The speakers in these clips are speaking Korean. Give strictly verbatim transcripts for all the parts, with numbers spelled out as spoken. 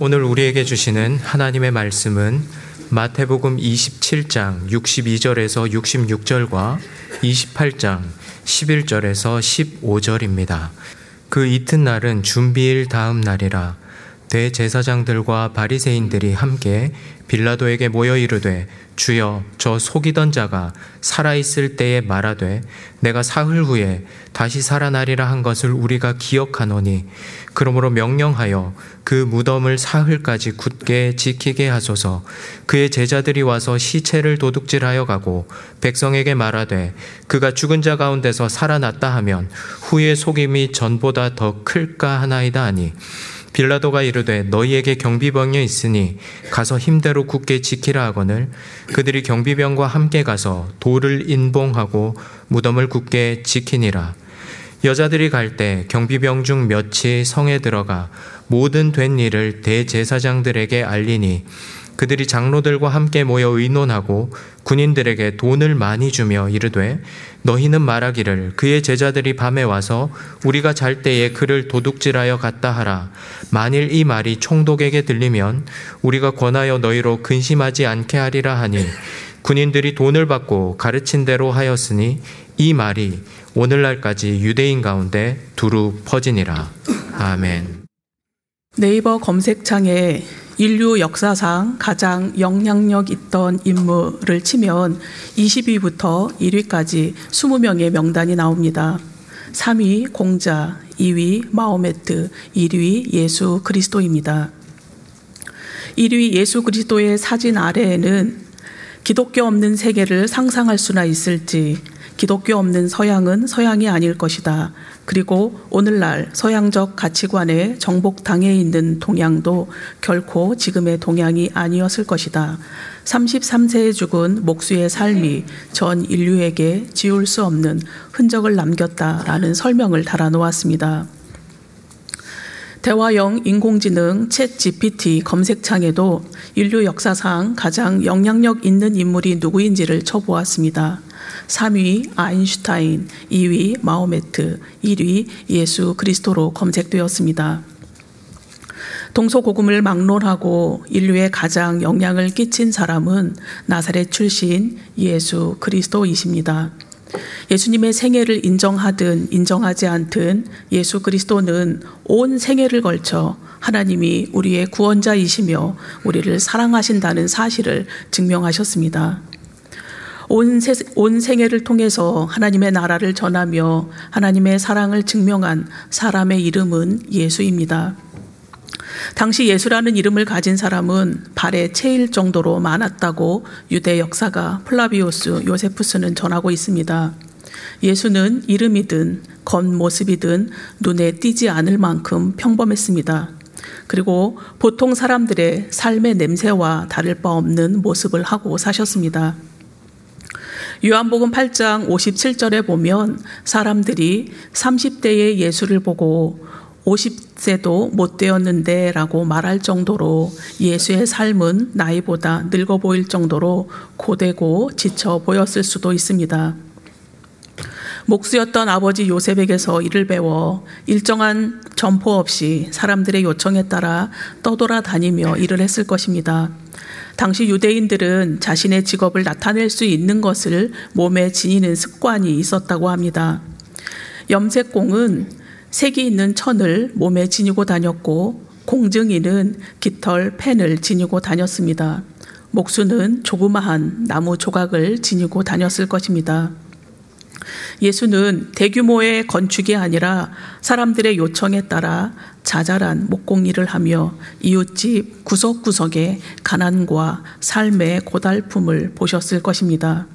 오늘 우리에게 주시는 하나님의 말씀은 마태복음 이십칠 장 육십이 절에서 육십육 절과 이십팔 장 십일 절에서 십오 절입니다. 그 이튿날은 준비일 다음 날이라. 대제사장들과 바리새인들이 함께 빌라도에게 모여 이르되, 주여, 저 속이던 자가 살아있을 때에 말하되 내가 사흘 후에 다시 살아나리라 한 것을 우리가 기억하노니, 그러므로 명령하여 그 무덤을 사흘까지 굳게 지키게 하소서. 그의 제자들이 와서 시체를 도둑질하여 가고 백성에게 말하되 그가 죽은 자 가운데서 살아났다 하면 후의 속임이 전보다 더 클까 하나이다 하니, 빌라도가 이르되 너희에게 경비병이 있으니 가서 힘대로 굳게 지키라 하거늘, 그들이 경비병과 함께 가서 돌을 인봉하고 무덤을 굳게 지키니라. 여자들이 갈 때 경비병 중 몇이 성에 들어가 모든 된 일을 대제사장들에게 알리니, 그들이 장로들과 함께 모여 의논하고 군인들에게 돈을 많이 주며 이르되, 너희는 말하기를 그의 제자들이 밤에 와서 우리가 잘 때에 그를 도둑질하여 갔다 하라. 만일 이 말이 총독에게 들리면 우리가 권하여 너희로 근심하지 않게 하리라 하니, 군인들이 돈을 받고 가르친 대로 하였으니 이 말이 오늘날까지 유대인 가운데 두루 퍼지니라. 아멘. 네이버 검색창에 인류 역사상 가장 영향력 있던 인물을 치면 이십 위부터 일 위까지 이십 명의 명단이 나옵니다. 삼 위 공자, 이 위 마호메트, 일 위 예수 그리스도입니다. 일 위 예수 그리스도의 사진 아래에는 기독교 없는 세계를 상상할 수나 있을지, 기독교 없는 서양은 서양이 아닐 것이다. 그리고 오늘날 서양적 가치관에 정복당해 있는 동양도 결코 지금의 동양이 아니었을 것이다. 삼십삼 세에 죽은 목수의 삶이 전 인류에게 지울 수 없는 흔적을 남겼다라는 설명을 달아놓았습니다. 대화형 인공지능 챗 지피티 검색창에도 인류 역사상 가장 영향력 있는 인물이 누구인지를 쳐보았습니다. 삼 위 아인슈타인, 이 위 마호메트, 일 위 예수 그리스도로 검색되었습니다. 동서고금을 막론하고 인류에 가장 영향을 끼친 사람은 나사렛 출신 예수 그리스도이십니다. 예수님의 생애를 인정하든 인정하지 않든 예수 그리스도는 온 생애를 걸쳐 하나님이 우리의 구원자이시며 우리를 사랑하신다는 사실을 증명하셨습니다. 온, 세, 온 생애를 통해서 하나님의 나라를 전하며 하나님의 사랑을 증명한 사람의 이름은 예수입니다. 당시 예수라는 이름을 가진 사람은 발에 채일 정도로 많았다고 유대 역사가 플라비우스 요세푸스는 전하고 있습니다. 예수는 이름이든 겉모습이든 눈에 띄지 않을 만큼 평범했습니다. 그리고 보통 사람들의 삶의 냄새와 다를 바 없는 모습을 하고 사셨습니다. 요한복음 팔 장 오십칠 절에 보면 사람들이 삼십 대의 예수를 보고 오십 세도 못 되었는데 라고 말할 정도로 예수의 삶은 나이보다 늙어 보일 정도로 고되고 지쳐 보였을 수도 있습니다. 목수였던 아버지 요셉에게서 일을 배워 일정한 점포 없이 사람들의 요청에 따라 떠돌아다니며 일을 했을 것입니다. 당시 유대인들은 자신의 직업을 나타낼 수 있는 것을 몸에 지니는 습관이 있었다고 합니다. 염색공은 색이 있는 천을 몸에 지니고 다녔고, 공증이는 깃털 펜을 지니고 다녔습니다. 목수는 조그마한 나무 조각을 지니고 다녔을 것입니다. 예수는 대규모의 건축이 아니라 사람들의 요청에 따라 자잘한 목공일을 하며 이웃집 구석구석의 가난과 삶의 고달픔을 보셨을 것입니다.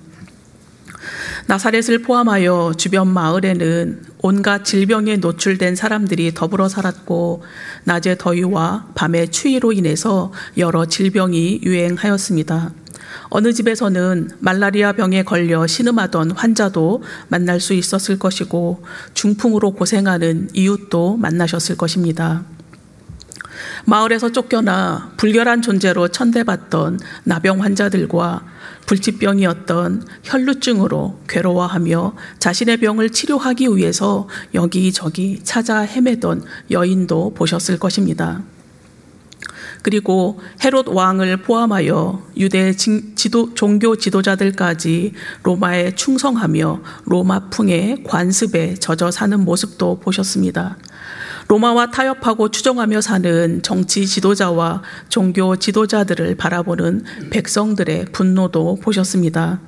나사렛을 포함하여 주변 마을에는 온갖 질병에 노출된 사람들이 더불어 살았고, 낮의 더위와 밤의 추위로 인해서 여러 질병이 유행하였습니다. 어느 집에서는 말라리아 병에 걸려 신음하던 환자도 만날 수 있었을 것이고, 중풍으로 고생하는 이웃도 만나셨을 것입니다. 마을에서 쫓겨나 불결한 존재로 천대받던 나병 환자들과 불치병이었던 혈루증으로 괴로워하며 자신의 병을 치료하기 위해서 여기저기 찾아 헤매던 여인도 보셨을 것입니다. 그리고 헤롯 왕을 포함하여 유대 지도, 종교 지도자들까지 로마에 충성하며 로마풍의 관습에 젖어 사는 모습도 보셨습니다. 로마와 타협하고 추종하며 사는 정치 지도자와 종교 지도자들을 바라보는 백성들의 분노도 보셨습니다.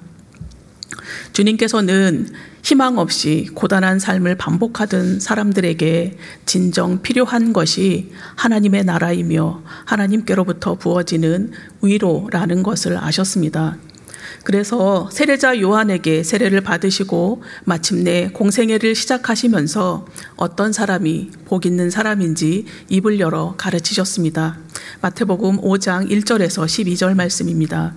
주님께서는 희망 없이 고단한 삶을 반복하던 사람들에게 진정 필요한 것이 하나님의 나라이며 하나님께로부터 부어지는 위로라는 것을 아셨습니다. 그래서 세례자 요한에게 세례를 받으시고 마침내 공생애를 시작하시면서 어떤 사람이 복 있는 사람인지 입을 열어 가르치셨습니다. 마태복음 오 장 일 절에서 십이 절 말씀입니다.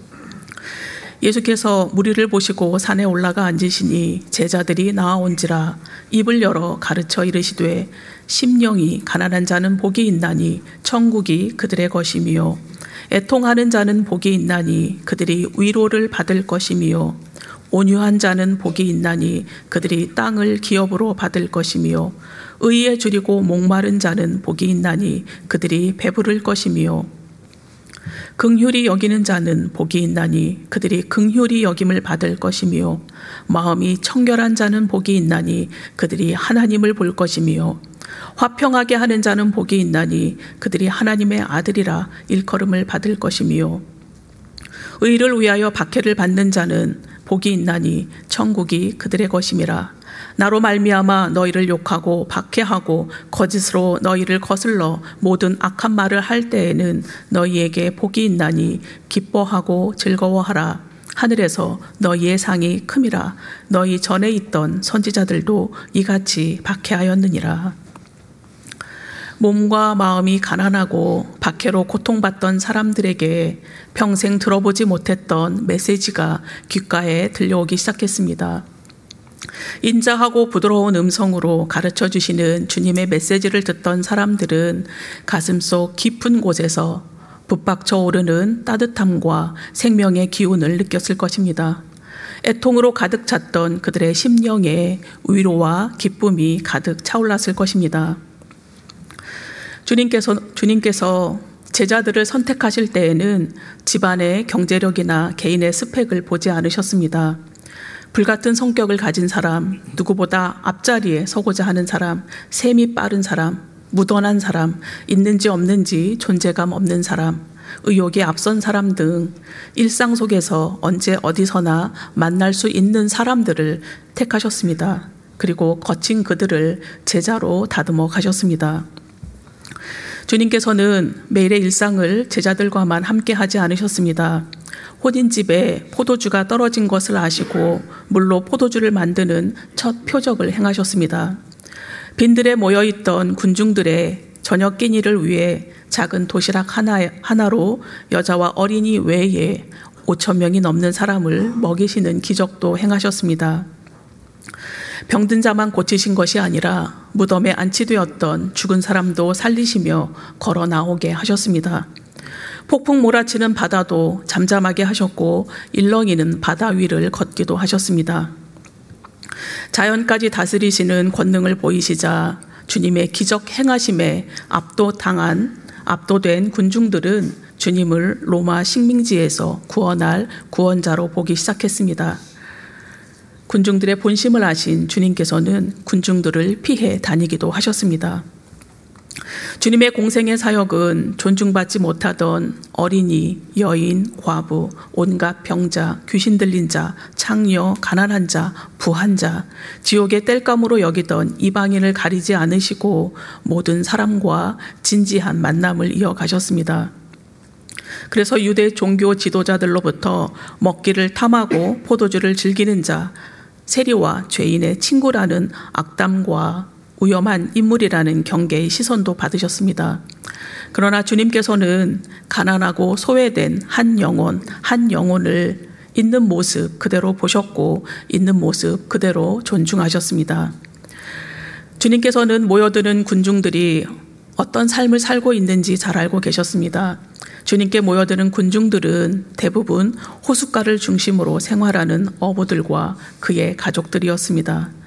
예수께서 무리를 보시고 산에 올라가 앉으시니 제자들이 나아온지라 입을 열어 가르쳐 이르시되 심령이 가난한 자는 복이 있나니 천국이 그들의 것이며 애통하는 자는 복이 있나니 그들이 위로를 받을 것이며 온유한 자는 복이 있나니 그들이 땅을 기업으로 받을 것이며 의에 줄이고 목마른 자는 복이 있나니 그들이 배부를 것이며 긍휼히 여기는 자는 복이 있나니 그들이 긍휼히 여김을 받을 것이며 마음이 청결한 자는 복이 있나니 그들이 하나님을 볼 것이며 화평하게 하는 자는 복이 있나니 그들이 하나님의 아들이라 일컬음을 받을 것이며 의를 위하여 박해를 받는 자는 복이 있나니 천국이 그들의 것임이라. 나로 말미암아 너희를 욕하고 박해하고 거짓으로 너희를 거슬러 모든 악한 말을 할 때에는 너희에게 복이 있나니 기뻐하고 즐거워하라. 하늘에서 너희의 상이 큼이라. 너희 전에 있던 선지자들도 이같이 박해하였느니라. 몸과 마음이 가난하고 박해로 고통받던 사람들에게 평생 들어보지 못했던 메시지가 귓가에 들려오기 시작했습니다. 인자하고 부드러운 음성으로 가르쳐 주시는 주님의 메시지를 듣던 사람들은 가슴속 깊은 곳에서 북받쳐 오르는 따뜻함과 생명의 기운을 느꼈을 것입니다. 애통으로 가득 찼던 그들의 심령에 위로와 기쁨이 가득 차올랐을 것입니다. 주님께서, 주님께서 제자들을 선택하실 때에는 집안의 경제력이나 개인의 스펙을 보지 않으셨습니다. 불같은 성격을 가진 사람, 누구보다 앞자리에 서고자 하는 사람, 셈이 빠른 사람, 무던한 사람, 있는지 없는지 존재감 없는 사람, 의욕에 앞선 사람 등 일상 속에서 언제 어디서나 만날 수 있는 사람들을 택하셨습니다. 그리고 거친 그들을 제자로 다듬어 가셨습니다. 주님께서는 매일의 일상을 제자들과만 함께 하지 않으셨습니다. 혼인집에 포도주가 떨어진 것을 아시고 물로 포도주를 만드는 첫 표적을 행하셨습니다. 빈들에 모여있던 군중들의 저녁 끼니를 위해 작은 도시락 하나, 하나로 여자와 어린이 외에 오천 명이 넘는 사람을 먹이시는 기적도 행하셨습니다. 병든 자만 고치신 것이 아니라 무덤에 안치되었던 죽은 사람도 살리시며 걸어 나오게 하셨습니다. 폭풍 몰아치는 바다도 잠잠하게 하셨고 일렁이는 바다 위를 걷기도 하셨습니다. 자연까지 다스리시는 권능을 보이시자 주님의 기적 행하심에 압도당한 압도된 군중들은 주님을 로마 식민지에서 구원할 구원자로 보기 시작했습니다. 군중들의 본심을 아신 주님께서는 군중들을 피해 다니기도 하셨습니다. 주님의 공생의 사역은 존중받지 못하던 어린이, 여인, 과부, 온갖 병자, 귀신 들린 자, 창녀, 가난한 자, 부한 자, 지옥의 땔감으로 여기던 이방인을 가리지 않으시고 모든 사람과 진지한 만남을 이어가셨습니다. 그래서 유대 종교 지도자들로부터 먹기를 탐하고 포도주를 즐기는 자, 세리와 죄인의 친구라는 악담과 위험한 인물이라는 경계의 시선도 받으셨습니다. 그러나 주님께서는 가난하고 소외된 한 영혼, 한 영혼을 있는 모습 그대로 보셨고 있는 모습 그대로 존중하셨습니다. 주님께서는 모여드는 군중들이 어떤 삶을 살고 있는지 잘 알고 계셨습니다. 주님께 모여드는 군중들은 대부분 호숫가를 중심으로 생활하는 어부들과 그의 가족들이었습니다.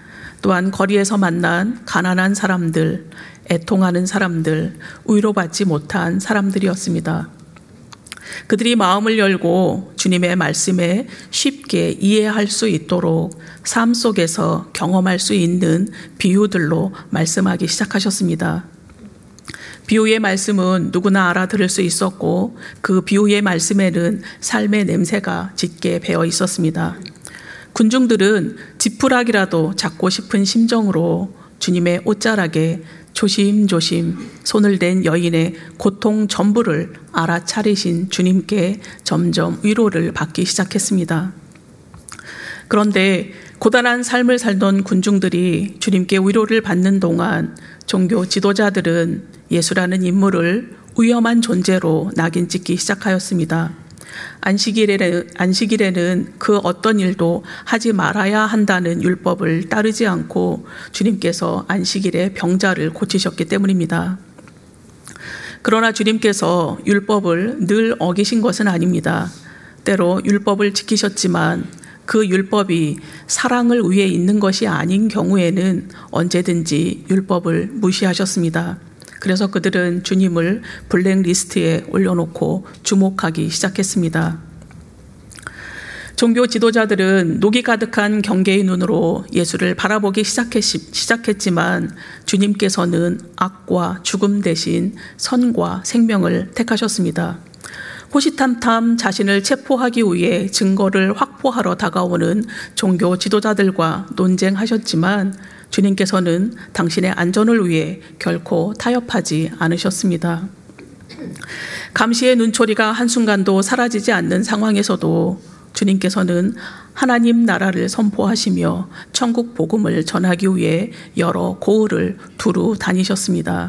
또한 거리에서 만난 가난한 사람들, 애통하는 사람들, 위로받지 못한 사람들이었습니다. 그들이 마음을 열고 주님의 말씀에 쉽게 이해할 수 있도록 삶 속에서 경험할 수 있는 비유들로 말씀하기 시작하셨습니다. 비유의 말씀은 누구나 알아들을 수 있었고 그 비유의 말씀에는 삶의 냄새가 짙게 배어 있었습니다. 군중들은 지푸라기라도 잡고 싶은 심정으로 주님의 옷자락에 조심조심 손을 댄 여인의 고통 전부를 알아차리신 주님께 점점 위로를 받기 시작했습니다. 그런데 고단한 삶을 살던 군중들이 주님께 위로를 받는 동안 종교 지도자들은 예수라는 인물을 위험한 존재로 낙인 찍기 시작하였습니다. 안식일에는, 안식일에는 그 어떤 일도 하지 말아야 한다는 율법을 따르지 않고 주님께서 안식일에 병자를 고치셨기 때문입니다. 그러나 주님께서 율법을 늘 어기신 것은 아닙니다. 때로 율법을 지키셨지만 그 율법이 사랑을 위해 있는 것이 아닌 경우에는 언제든지 율법을 무시하셨습니다. 그래서 그들은 주님을 블랙리스트에 올려놓고 주목하기 시작했습니다. 종교 지도자들은 녹이 가득한 경계의 눈으로 예수를 바라보기 시작했지만 주님께서는 악과 죽음 대신 선과 생명을 택하셨습니다. 호시탐탐 자신을 체포하기 위해 증거를 확보하러 다가오는 종교 지도자들과 논쟁하셨지만 주님께서는 당신의 안전을 위해 결코 타협하지 않으셨습니다. 감시의 눈초리가 한순간도 사라지지 않는 상황에서도 주님께서는 하나님 나라를 선포하시며 천국 복음을 전하기 위해 여러 고을을 두루 다니셨습니다.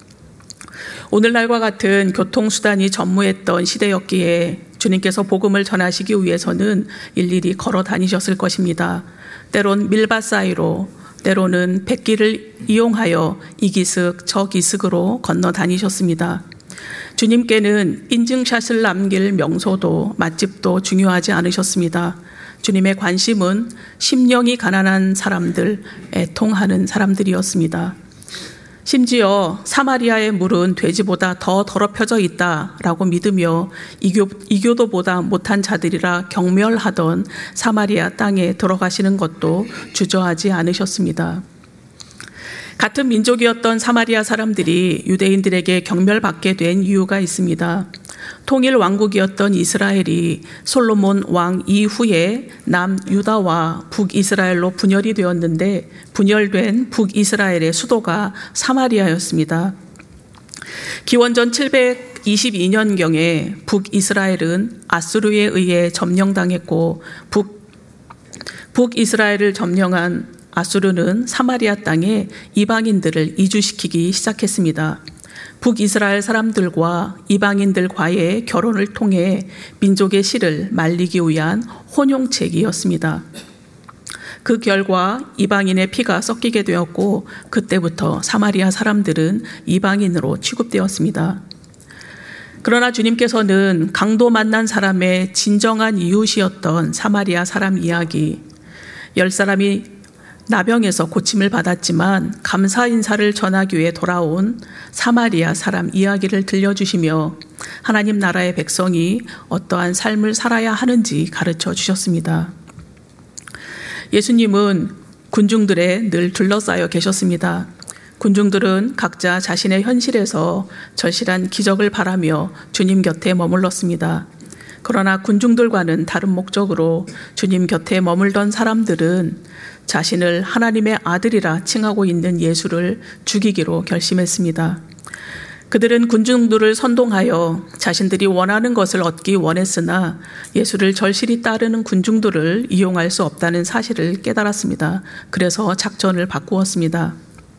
오늘날과 같은 교통수단이 전무했던 시대였기에 주님께서 복음을 전하시기 위해서는 일일이 걸어 다니셨을 것입니다. 때론 밀밭 사이로, 때로는 백길을 이용하여 이 기슭 저 기슭으로 건너 다니셨습니다. 주님께는 인증샷을 남길 명소도 맛집도 중요하지 않으셨습니다. 주님의 관심은 심령이 가난한 사람들, 애통하는 사람들이었습니다. 심지어 사마리아의 물은 돼지보다 더 더럽혀져 있다라고 믿으며 이교, 이교도보다 못한 자들이라 경멸하던 사마리아 땅에 들어가시는 것도 주저하지 않으셨습니다. 같은 민족이었던 사마리아 사람들이 유대인들에게 경멸받게 된 이유가 있습니다. 통일 왕국이었던 이스라엘이 솔로몬 왕 이후에 남유다와 북이스라엘로 분열이 되었는데 분열된 북이스라엘의 수도가 사마리아였습니다. 기원전 칠백이십이 년경에 북이스라엘은 아수르에 의해 점령당했고 북, 북이스라엘을 점령한 아수르는 사마리아 땅에 이방인들을 이주시키기 시작했습니다. 북이스라엘 사람들과 이방인들과의 결혼을 통해 민족의 씨를 말리기 위한 혼용책이었습니다. 그 결과 이방인의 피가 섞이게 되었고 그때부터 사마리아 사람들은 이방인으로 취급되었습니다. 그러나 주님께서는 강도 만난 사람의 진정한 이웃이었던 사마리아 사람 이야기, 열 사람이 나병에서 고침을 받았지만 감사 인사를 전하기 위해 돌아온 사마리아 사람 이야기를 들려주시며 하나님 나라의 백성이 어떠한 삶을 살아야 하는지 가르쳐 주셨습니다. 예수님은 군중들에 늘 둘러싸여 계셨습니다. 군중들은 각자 자신의 현실에서 절실한 기적을 바라며 주님 곁에 머물렀습니다. 그러나 군중들과는 다른 목적으로 주님 곁에 머물던 사람들은 자신을 하나님의 아들이라 칭하고 있는 예수를 죽이기로 결심했습니다. 그들은 군중들을 선동하여 자신들이 원하는 것을 얻기 원했으나 예수를 절실히 따르는 군중들을 이용할 수 없다는 사실을 깨달았습니다. 그래서 작전을 바꾸었습니다.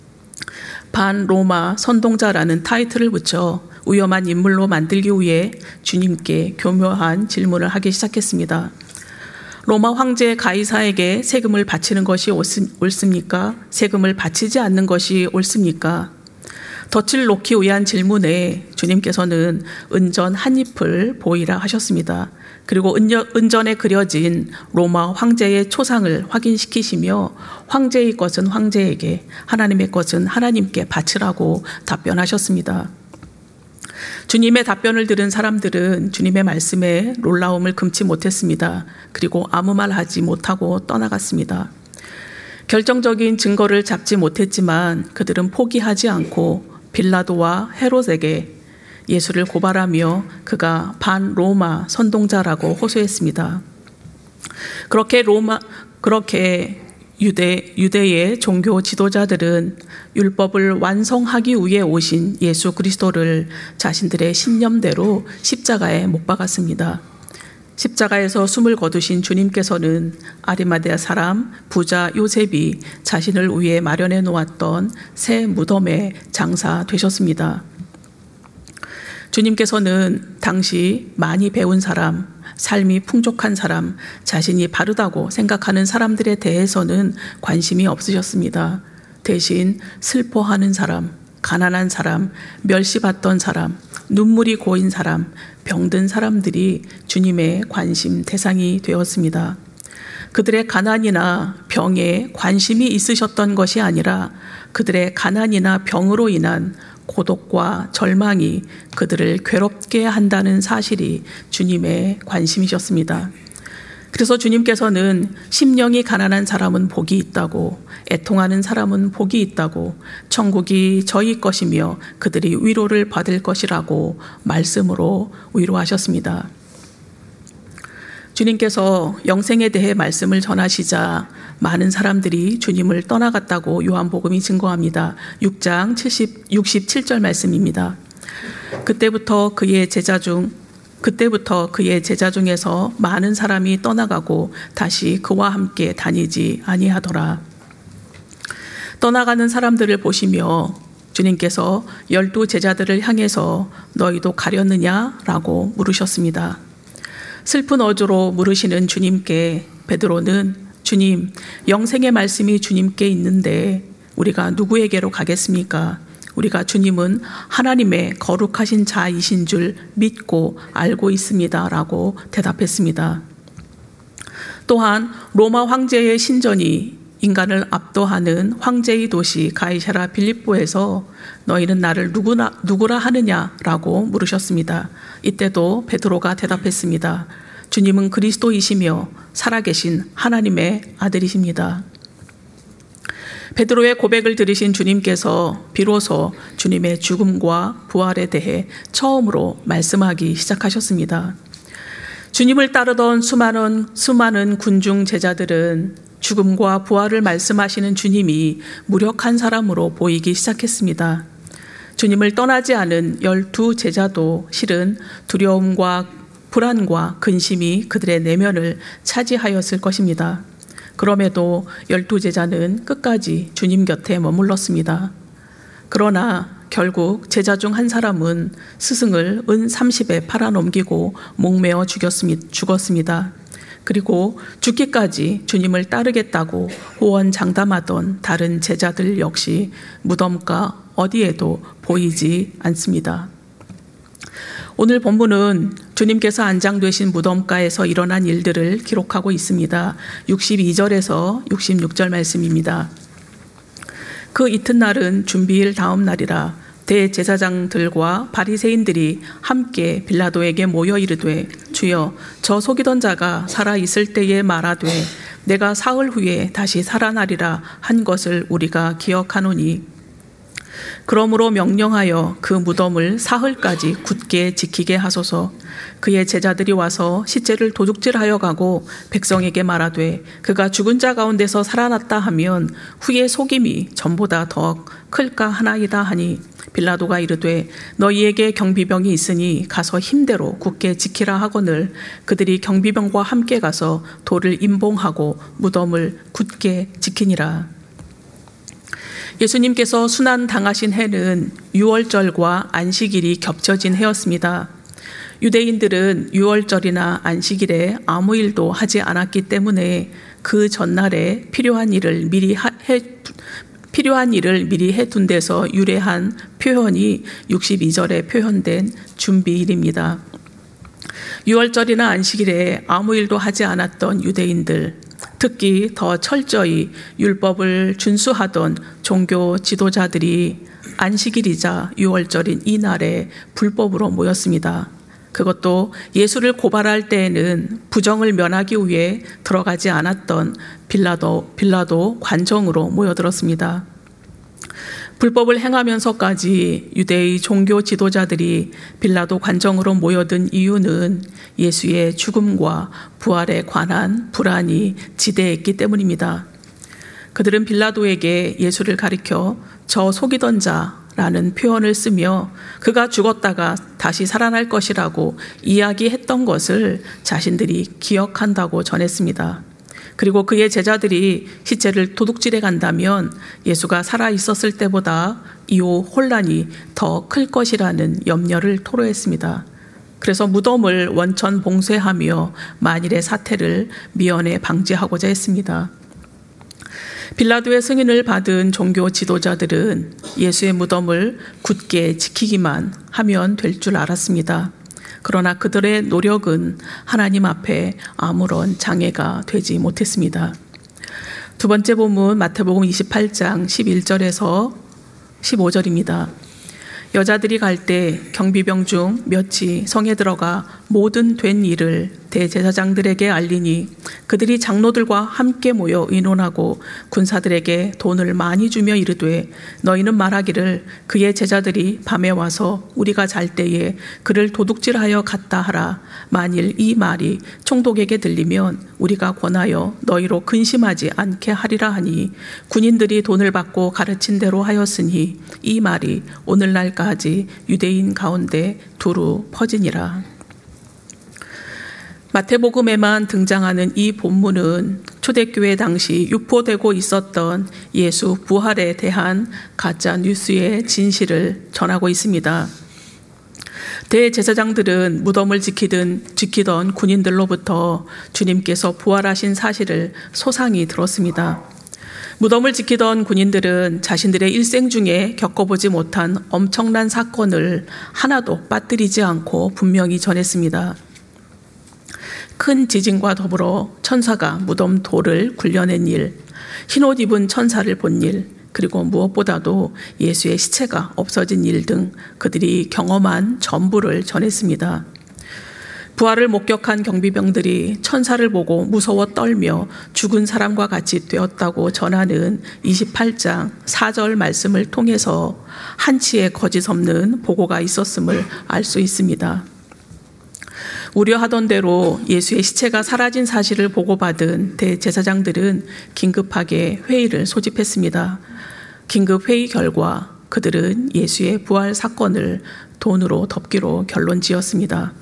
반로마 선동자라는 타이틀을 붙여 위험한 인물로 만들기 위해 주님께 교묘한 질문을 하기 시작했습니다. 로마 황제 가이사에게 세금을 바치는 것이 옳습니까? 세금을 바치지 않는 것이 옳습니까? 덫을 놓기 위한 질문에 주님께서는 은전 한 잎을 보이라 하셨습니다. 그리고 은전에 그려진 로마 황제의 초상을 확인시키시며 황제의 것은 황제에게, 하나님의 것은 하나님께 바치라고 답변하셨습니다. 주님의 답변을 들은 사람들은 주님의 말씀에 놀라움을 금치 못했습니다. 그리고 아무 말 하지 못하고 떠나갔습니다. 결정적인 증거를 잡지 못했지만 그들은 포기하지 않고 빌라도와 헤롯에게 예수를 고발하며 그가 반로마 선동자라고 호소했습니다. 그렇게 로마 그렇게 유대 유대의 종교 지도자들은 율법을 완성하기 위해 오신 예수 그리스도를 자신들의 신념대로 십자가에 못 박았습니다. 십자가에서 숨을 거두신 주님께서는 아리마대아 사람 부자 요셉이 자신을 위해 마련해 놓았던 새 무덤에 장사되셨습니다. 주님께서는 당시 많이 배운 사람, 삶이 풍족한 사람, 자신이 바르다고 생각하는 사람들에 대해서는 관심이 없으셨습니다. 대신 슬퍼하는 사람, 가난한 사람, 멸시받던 사람, 눈물이 고인 사람, 병든 사람들이 주님의 관심 대상이 되었습니다. 그들의 가난이나 병에 관심이 있으셨던 것이 아니라 그들의 가난이나 병으로 인한 고독과 절망이 그들을 괴롭게 한다는 사실이 주님의 관심이셨습니다. 그래서 주님께서는 심령이 가난한 사람은 복이 있다고, 애통하는 사람은 복이 있다고, 천국이 저희 것이며 그들이 위로를 받을 것이라고 말씀으로 위로하셨습니다. 주님께서 영생에 대해 말씀을 전하시자 많은 사람들이 주님을 떠나갔다고 요한복음이 증거합니다. 육 장 육십칠 절 말씀입니다. 그때부터 그의 제자 중 그때부터 그의 제자 중에서 많은 사람이 떠나가고 다시 그와 함께 다니지 아니하더라. 떠나가는 사람들을 보시며 주님께서 열두 제자들을 향해서 너희도 가렸느냐라고 물으셨습니다. 슬픈 어조로 물으시는 주님께 베드로는 주님, 영생의 말씀이 주님께 있는데 우리가 누구에게로 가겠습니까? 우리가 주님은 하나님의 거룩하신 자이신 줄 믿고 알고 있습니다. 라고 대답했습니다. 또한 로마 황제의 신전이 인간을 압도하는 황제의 도시 가이사라 빌립보에서 너희는 나를 누구나, 누구라 하느냐라고 물으셨습니다. 이때도 베드로가 대답했습니다. 주님은 그리스도이시며 살아계신 하나님의 아들이십니다. 베드로의 고백을 들으신 주님께서 비로소 주님의 죽음과 부활에 대해 처음으로 말씀하기 시작하셨습니다. 주님을 따르던 수많은, 수많은 군중 제자들은 죽음과 부활을 말씀하시는 주님이 무력한 사람으로 보이기 시작했습니다. 주님을 떠나지 않은 열두 제자도 실은 두려움과 불안과 근심이 그들의 내면을 차지하였을 것입니다. 그럼에도 열두 제자는 끝까지 주님 곁에 머물렀습니다. 그러나 결국 제자 중 한 사람은 스승을 은 삼십에 팔아넘기고 목매어 죽었습니다. 그리고 죽기까지 주님을 따르겠다고 호언장담하던 다른 제자들 역시 무덤가 어디에도 보이지 않습니다. 오늘 본문은 주님께서 안장되신 무덤가에서 일어난 일들을 기록하고 있습니다. 육십이 절에서 육십육 절 말씀입니다. 그 이튿날은 준비일 다음 날이라 대제사장들과 바리새인들이 함께 빌라도에게 모여 이르되 주여 저 속이던 자가 살아 있을 때에 말하되 내가 사흘 후에 다시 살아나리라 한 것을 우리가 기억하노니 그러므로 명령하여 그 무덤을 사흘까지 굳게 지키게 하소서. 그의 제자들이 와서 시체를 도둑질하여 가고 백성에게 말하되 그가 죽은 자 가운데서 살아났다 하면 후에 속임이 전보다 더 클까 하나이다 하니 빌라도가 이르되 너희에게 경비병이 있으니 가서 힘대로 굳게 지키라 하거늘 그들이 경비병과 함께 가서 돌을 임봉하고 무덤을 굳게 지키니라. 예수님께서 순환 당하신 해는 유월절과 안식일이 겹쳐진 해였습니다. 유대인들은 유월절이나 안식일에 아무 일도 하지 않았기 때문에 그 전날에 필요한 일을 미리 하, 해, 필요한 일을 미리 해둔 데서 유래한 표현이 육십이 절에 표현된 준비일입니다. 유월절이나 안식일에 아무 일도 하지 않았던 유대인들, 특히 더 철저히 율법을 준수하던 종교 지도자들이 안식일이자 유월절인 이 날에 불법으로 모였습니다. 그것도 예수를 고발할 때에는 부정을 면하기 위해 들어가지 않았던 빌라도, 빌라도 관정으로 모여들었습니다. 불법을 행하면서까지 유대의 종교 지도자들이 빌라도 관정으로 모여든 이유는 예수의 죽음과 부활에 관한 불안이 지대했기 때문입니다. 그들은 빌라도에게 예수를 가리켜 저 속이던 자라는 표현을 쓰며 그가 죽었다가 다시 살아날 것이라고 이야기했던 것을 자신들이 기억한다고 전했습니다. 그리고 그의 제자들이 시체를 도둑질해 간다면 예수가 살아 있었을 때보다 이후 혼란이 더 클 것이라는 염려를 토로했습니다. 그래서 무덤을 원천 봉쇄하며 만일의 사태를 미연에 방지하고자 했습니다. 빌라도의 승인을 받은 종교 지도자들은 예수의 무덤을 굳게 지키기만 하면 될 줄 알았습니다. 그러나 그들의 노력은 하나님 앞에 아무런 장애가 되지 못했습니다. 두 번째 본문 마태복음 이십팔 장 십일 절에서 십오 절입니다. 여자들이 갈 때 경비병 중 몇이 성에 들어가 모든 된 일을 대제사장들에게 알리니 그들이 장로들과 함께 모여 의논하고 군사들에게 돈을 많이 주며 이르되 너희는 말하기를 그의 제자들이 밤에 와서 우리가 잘 때에 그를 도둑질하여 갔다 하라. 만일 이 말이 총독에게 들리면 우리가 권하여 너희로 근심하지 않게 하리라 하니 군인들이 돈을 받고 가르친 대로 하였으니 이 말이 오늘날까지 유대인 가운데 두루 퍼지니라. 마태복음에만 등장하는 이 본문은 초대교회 당시 유포되고 있었던 예수 부활에 대한 가짜 뉴스의 진실을 전하고 있습니다. 대제사장들은 무덤을 지키던, 지키던 군인들로부터 주님께서 부활하신 사실을 소상히 들었습니다. 무덤을 지키던 군인들은 자신들의 일생 중에 겪어보지 못한 엄청난 사건을 하나도 빠뜨리지 않고 분명히 전했습니다. 큰 지진과 더불어 천사가 무덤 돌을 굴려낸 일, 흰옷 입은 천사를 본 일, 그리고 무엇보다도 예수의 시체가 없어진 일 등 그들이 경험한 전부를 전했습니다. 부활을 목격한 경비병들이 천사를 보고 무서워 떨며 죽은 사람과 같이 되었다고 전하는 이십팔 장 사 절 말씀을 통해서 한치의 거짓 없는 보고가 있었음을 알 수 있습니다. 우려하던 대로 예수의 시체가 사라진 사실을 보고받은 대제사장들은 긴급하게 회의를 소집했습니다. 긴급 회의 결과 그들은 예수의 부활 사건을 돈으로 덮기로 결론지었습니다.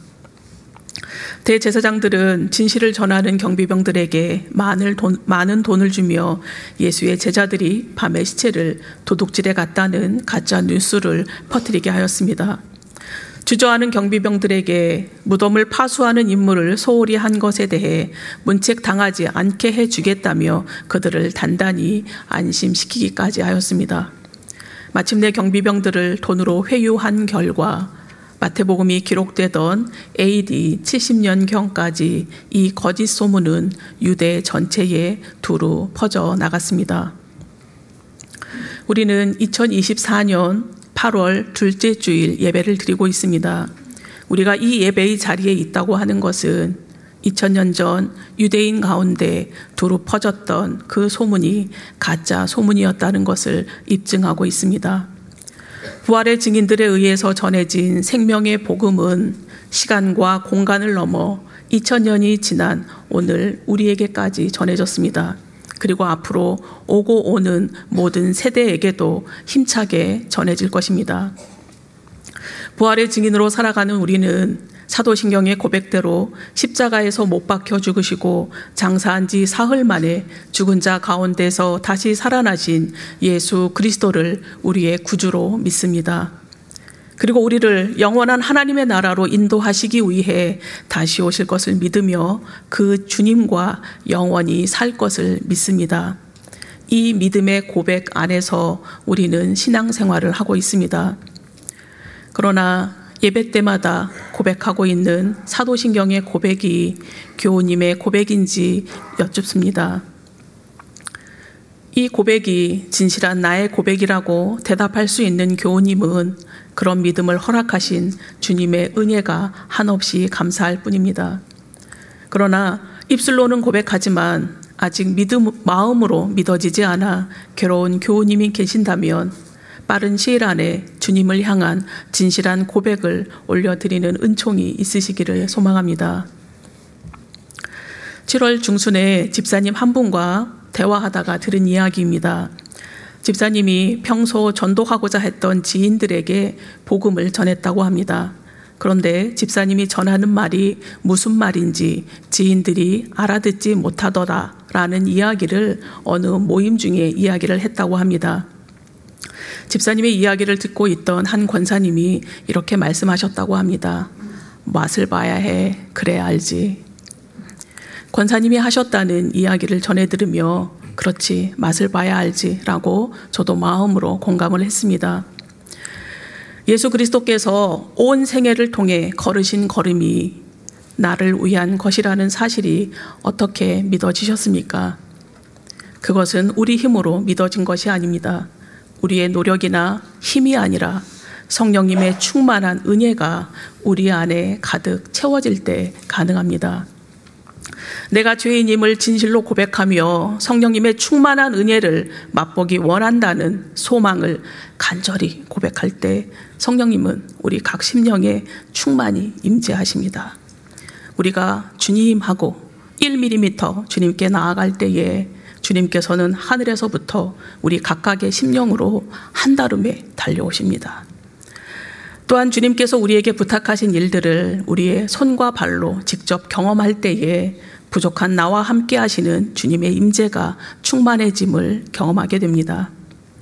대제사장들은 진실을 전하는 경비병들에게 많은, 돈, 많은 돈을 주며 예수의 제자들이 밤에 시체를 도둑질해 갔다는 가짜 뉴스를 퍼뜨리게 하였습니다. 주저하는 경비병들에게 무덤을 파수하는 임무를 소홀히 한 것에 대해 문책당하지 않게 해주겠다며 그들을 단단히 안심시키기까지 하였습니다. 마침내 경비병들을 돈으로 회유한 결과 마태복음이 기록되던 에이디 칠십 년경까지 이 거짓 소문은 유대 전체에 두루 퍼져 나갔습니다. 우리는 이천이십사 년 팔월 둘째 주일 예배를 드리고 있습니다. 우리가 이 예배의 자리에 있다고 하는 것은 이천 년 전 유대인 가운데 두루 퍼졌던 그 소문이 가짜 소문이었다는 것을 입증하고 있습니다. 부활의 증인들에 의해서 전해진 생명의 복음은 시간과 공간을 넘어 이천 년이 지난 오늘 우리에게까지 전해졌습니다. 그리고 앞으로 오고 오는 모든 세대에게도 힘차게 전해질 것입니다. 부활의 증인으로 살아가는 우리는 사도신경의 고백대로 십자가에서 못 박혀 죽으시고 장사한 지 사흘 만에 죽은 자 가운데서 다시 살아나신 예수 그리스도를 우리의 구주로 믿습니다. 그리고 우리를 영원한 하나님의 나라로 인도하시기 위해 다시 오실 것을 믿으며 그 주님과 영원히 살 것을 믿습니다. 이 믿음의 고백 안에서 우리는 신앙생활을 하고 있습니다. 그러나 예배 때마다 고백하고 있는 사도신경의 고백이 교우님의 고백인지 여쭙습니다. 이 고백이 진실한 나의 고백이라고 대답할 수 있는 교우님은 그런 믿음을 허락하신 주님의 은혜가 한없이 감사할 뿐입니다. 그러나 입술로는 고백하지만 아직 믿음, 마음으로 믿어지지 않아 괴로운 교우님이 계신다면 빠른 시일 안에 주님을 향한 진실한 고백을 올려드리는 은총이 있으시기를 소망합니다. 칠월 중순에 집사님 한 분과 대화하다가 들은 이야기입니다. 집사님이 평소 전도하고자 했던 지인들에게 복음을 전했다고 합니다. 그런데 집사님이 전하는 말이 무슨 말인지 지인들이 알아듣지 못하더라라는 이야기를 어느 모임 중에 이야기를 했다고 합니다. 집사님의 이야기를 듣고 있던 한 권사님이 이렇게 말씀하셨다고 합니다. 맛을 봐야 해. 그래야 알지. 권사님이 하셨다는 이야기를 전해 들으며 그렇지, 맛을 봐야 알지 라고 저도 마음으로 공감을 했습니다. 예수 그리스도께서 온 생애를 통해 걸으신 걸음이 나를 위한 것이라는 사실이 어떻게 믿어지셨습니까? 그것은 우리 힘으로 믿어진 것이 아닙니다. 우리의 노력이나 힘이 아니라 성령님의 충만한 은혜가 우리 안에 가득 채워질 때 가능합니다. 내가 죄인임을 진실로 고백하며 성령님의 충만한 은혜를 맛보기 원한다는 소망을 간절히 고백할 때 성령님은 우리 각 심령에 충만히 임재하십니다. 우리가 주님하고 일 밀리미터 주님께 나아갈 때에 주님께서는 하늘에서부터 우리 각각의 심령으로 한달음에 달려오십니다. 또한 주님께서 우리에게 부탁하신 일들을 우리의 손과 발로 직접 경험할 때에 부족한 나와 함께 하시는 주님의 임재가 충만해짐을 경험하게 됩니다.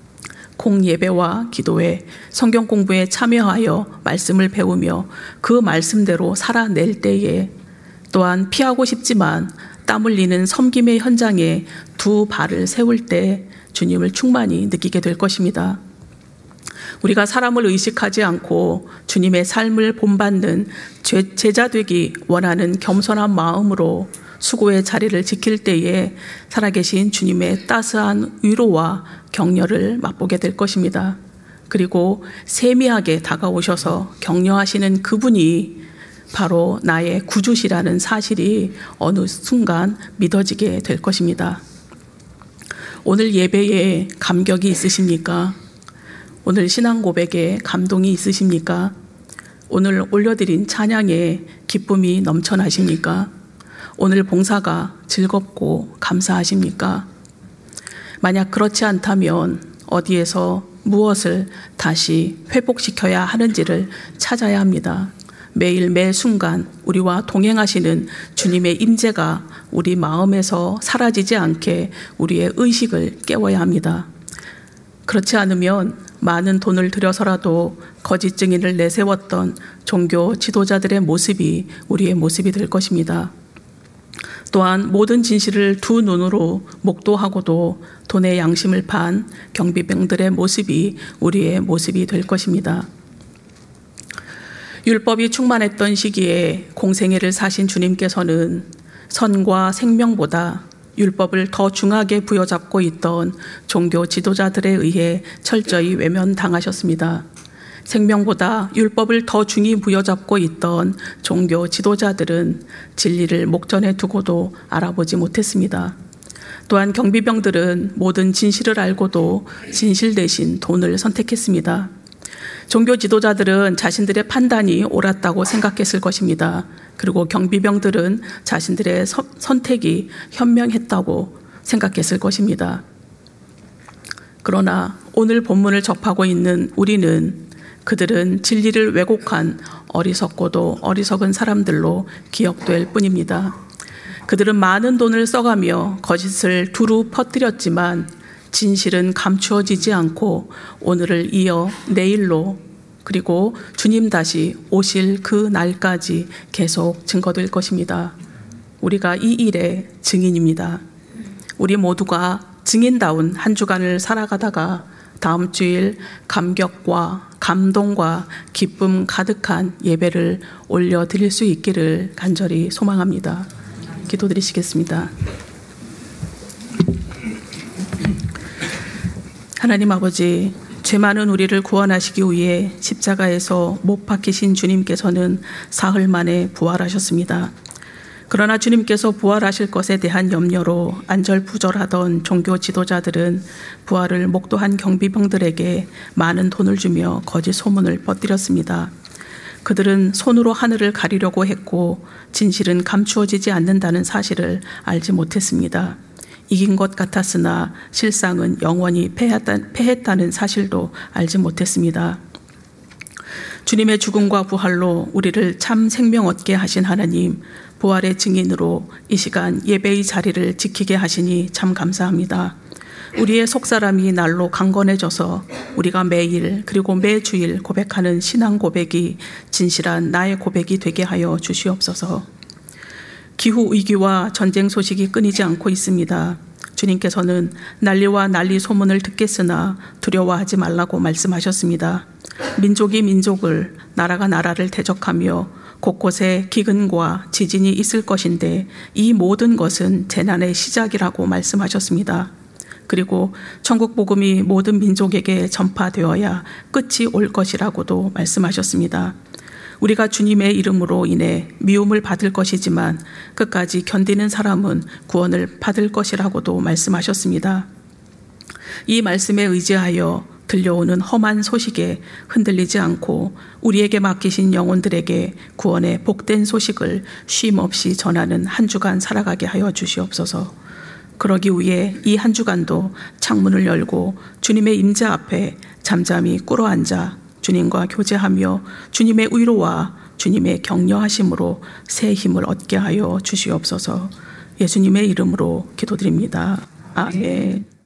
공예배와 기도회, 성경 공부에 참여하여 말씀을 배우며 그 말씀대로 살아낼 때에 또한 피하고 싶지만 땀 흘리는 섬김의 현장에 두 발을 세울 때 주님을 충만히 느끼게 될 것입니다. 우리가 사람을 의식하지 않고 주님의 삶을 본받는 제자 되기 원하는 겸손한 마음으로 수고의 자리를 지킬 때에 살아계신 주님의 따스한 위로와 격려를 맛보게 될 것입니다. 그리고 세미하게 다가오셔서 격려하시는 그분이 바로 나의 구주시라는 사실이 어느 순간 믿어지게 될 것입니다. 오늘 예배에 감격이 있으십니까? 오늘 신앙 고백에 감동이 있으십니까? 오늘 올려드린 찬양에 기쁨이 넘쳐나십니까? 오늘 봉사가 즐겁고 감사하십니까? 만약 그렇지 않다면 어디에서 무엇을 다시 회복시켜야 하는지를 찾아야 합니다. 매일 매 순간 우리와 동행하시는 주님의 임재가 우리 마음에서 사라지지 않게 우리의 의식을 깨워야 합니다. 그렇지 않으면 많은 돈을 들여서라도 거짓 증인을 내세웠던 종교 지도자들의 모습이 우리의 모습이 될 것입니다. 또한 모든 진실을 두 눈으로 목도하고도 돈의 양심을 판 경비병들의 모습이 우리의 모습이 될 것입니다. 율법이 충만했던 시기에 공생애를 사신 주님께서는 선과 생명보다 율법을 더 중하게 부여잡고 있던 종교 지도자들에 의해 철저히 외면당하셨습니다. 생명보다 율법을 더 중히 부여잡고 있던 종교 지도자들은 진리를 목전에 두고도 알아보지 못했습니다. 또한 경비병들은 모든 진실을 알고도 진실 대신 돈을 선택했습니다. 종교 지도자들은 자신들의 판단이 옳았다고 생각했을 것입니다. 그리고 경비병들은 자신들의 서, 선택이 현명했다고 생각했을 것입니다. 그러나 오늘 본문을 접하고 있는 우리는 그들은 진리를 왜곡한 어리석고도 어리석은 사람들로 기억될 뿐입니다. 그들은 많은 돈을 써가며 거짓을 두루 퍼뜨렸지만 진실은 감추어지지 않고 오늘을 이어 내일로 그리고 주님 다시 오실 그 날까지 계속 증거될 것입니다. 우리가 이 일의 증인입니다. 우리 모두가 증인다운 한 주간을 살아가다가 다음 주일 감격과 감동과 기쁨 가득한 예배를 올려드릴 수 있기를 간절히 소망합니다. 기도드리시겠습니다. 하나님 아버지, 죄 많은 우리를 구원하시기 위해 십자가에서 못 박히신 주님께서는 사흘 만에 부활하셨습니다. 그러나 주님께서 부활하실 것에 대한 염려로 안절부절하던 종교 지도자들은 부활을 목도한 경비병들에게 많은 돈을 주며 거짓 소문을 퍼뜨렸습니다. 그들은 손으로 하늘을 가리려고 했고 진실은 감추어지지 않는다는 사실을 알지 못했습니다. 이긴 것 같았으나 실상은 영원히 패했다, 패했다는 사실도 알지 못했습니다. 주님의 죽음과 부활로 우리를 참 생명 얻게 하신 하나님, 부활의 증인으로 이 시간 예배의 자리를 지키게 하시니 참 감사합니다. 우리의 속사람이 날로 강건해져서 우리가 매일 그리고 매주일 고백하는 신앙 고백이 진실한 나의 고백이 되게 하여 주시옵소서. 기후 위기와 전쟁 소식이 끊이지 않고 있습니다. 주님께서는 난리와 난리 소문을 듣겠으나 두려워하지 말라고 말씀하셨습니다. 민족이 민족을, 나라가 나라를 대적하며 곳곳에 기근과 지진이 있을 것인데 이 모든 것은 재난의 시작이라고 말씀하셨습니다. 그리고 천국 복음이 모든 민족에게 전파되어야 끝이 올 것이라고도 말씀하셨습니다. 우리가 주님의 이름으로 인해 미움을 받을 것이지만 끝까지 견디는 사람은 구원을 받을 것이라고도 말씀하셨습니다. 이 말씀에 의지하여 들려오는 험한 소식에 흔들리지 않고 우리에게 맡기신 영혼들에게 구원의 복된 소식을 쉼없이 전하는 한 주간 살아가게 하여 주시옵소서. 그러기 위해 이 한 주간도 창문을 열고 주님의 임재 앞에 잠잠히 꿇어앉아 주님과 교제하며 주님의 위로와 주님의 격려하심으로 새 힘을 얻게 하여 주시옵소서. 예수님의 이름으로 기도드립니다. 아멘.